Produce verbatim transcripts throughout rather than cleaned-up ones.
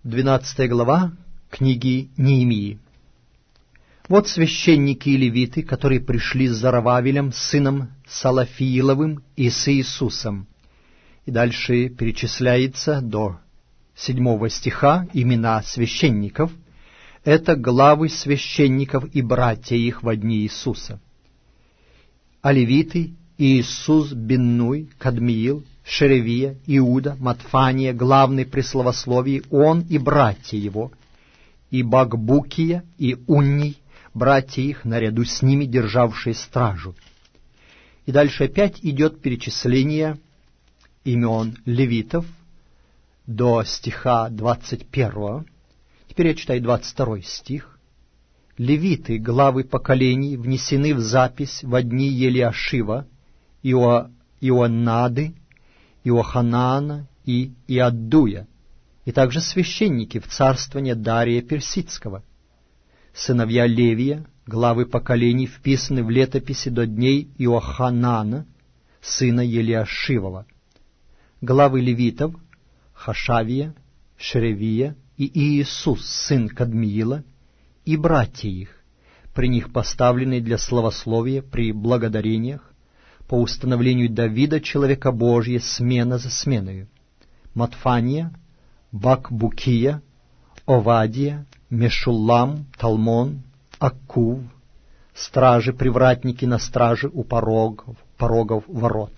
Двенадцатая глава книги Неемии. Вот священники и левиты, которые пришли с Зарававелем, сыном Салафииловым, и с Иисусом. И дальше перечисляется до седьмого стиха имена священников. Это главы священников и братья их во дни Иисуса. А левиты — Иисус, Биннуй, Кадмиил, Шеревия, Иуда, Матфания, главный при словословии, он и братья его, и Бакбукия, и Унний, братья их, наряду с ними державшие стражу. И дальше опять идет перечисление имен левитов до стиха двадцать первого. Теперь я читаю двадцать второй стих. Левиты, главы поколений, внесены в запись во дни Елиашива, Ио... Ионады, Иоханаана и Иаддуя, и также священники в царствование Дария Персидского. Сыновья Левия, главы поколений, вписаны в летописи до дней Иоханана, сына Елиашивова. Главы левитов — Хашавия, Шеревия и Иисус, сын Кадмиила, и братья их, при них поставленные для славословия при благодарениях, по установлению Давида, человека Божия, смена за сменою. Матфания, Бакбукия, Овадия, Мешуллам, Талмон, Аккув, стражи-привратники на страже у порогов, порогов ворот.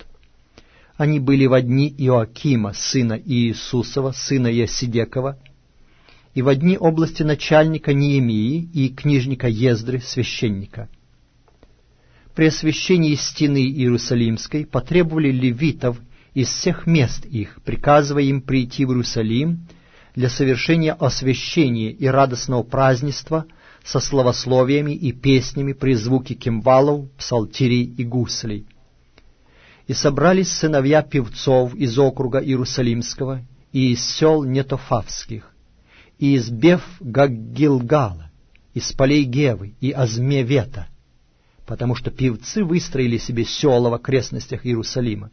Они были во дни Иоакима, сына Иисусова, сына Ясидекова, и во дни области начальника Неемии и книжника Ездры, священника. При освящении стены Иерусалимской потребовали левитов из всех мест их, приказывая им прийти в Иерусалим для совершения освящения и радостного празднества со славословиями и песнями при звуке кимвалов, псалтирей и гуслей. И собрались сыновья певцов из округа Иерусалимского и из сел Нетофавских, и из Беф-Гаггилгала, из полей Гевы и Азмевета, потому что певцы выстроили себе села в окрестностях Иерусалима.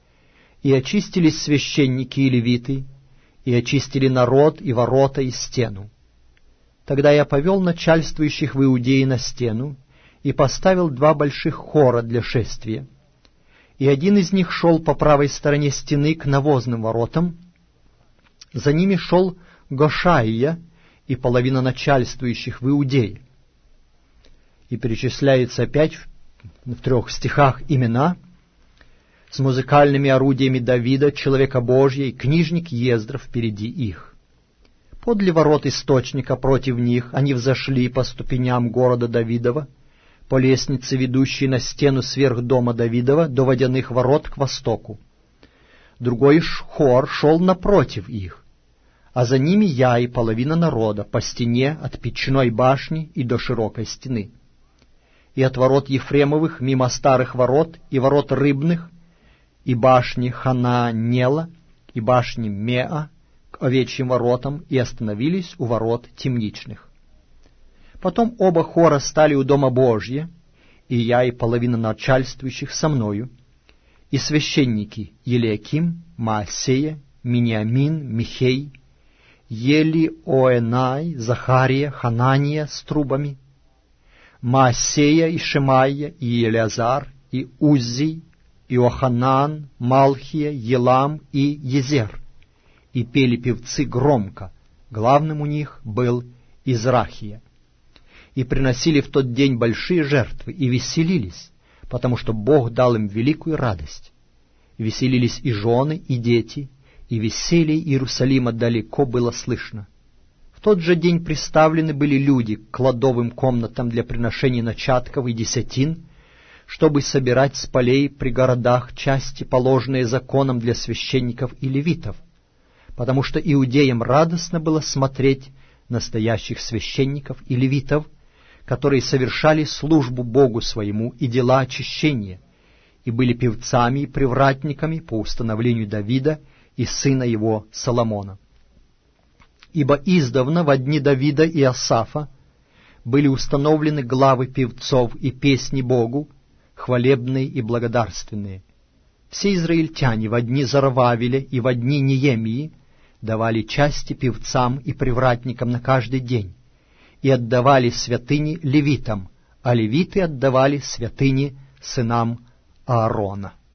И очистились священники и левиты, и очистили народ и ворота и стену. Тогда я повел начальствующих в Иудее на стену и поставил два больших хора для шествия. И один из них шел по правой стороне стены к навозным воротам, за ними шел Гошаия и половина начальствующих в Иудее. И перечисляется опять в, в трех стихах имена с музыкальными орудиями Давида, человека Божия, и книжник Ездра впереди их. Подле ворот источника против них они взошли по ступеням города Давидова, по лестнице, ведущей на стену сверх дома Давидова, до водяных ворот к востоку. Другой хор шел напротив их, а за ними я и половина народа по стене от печной башни и до широкой стены. И от ворот Ефремовых мимо старых ворот и ворот рыбных, и башни Хананела, и башни Меа к овечьим воротам, и остановились у ворот темничных. Потом оба хора стали у дома Божья, и я и половина начальствующих со мною, и священники Елиаким, Маасея, Миниамин, Михей, Елиоэнай, Захария, Ханания с трубами, Маасея и Шемайя, и Елиазар, и Уззи, Иоханан, Малхия, Елам и Езер. И пели певцы громко, главным у них был Израхия. И приносили в тот день большие жертвы, и веселились, потому что Бог дал им великую радость. Веселились и жены, и дети, и веселье Иерусалима далеко было слышно. В тот же день приставлены были люди к кладовым комнатам для приношений начатков и десятин, чтобы собирать с полей при городах части, положенные законом для священников и левитов, потому что иудеям радостно было смотреть настоящих священников и левитов, которые совершали службу Богу своему и дела очищения, и были певцами и привратниками по установлению Давида и сына его Соломона. Ибо издавна во дни Давида и Асафа были установлены главы певцов и песни Богу, хвалебные и благодарственные. Все израильтяне во дни Зарававеля и во дни Неемии давали части певцам и привратникам на каждый день, и отдавали святыни левитам, а левиты отдавали святыни сынам Аарона.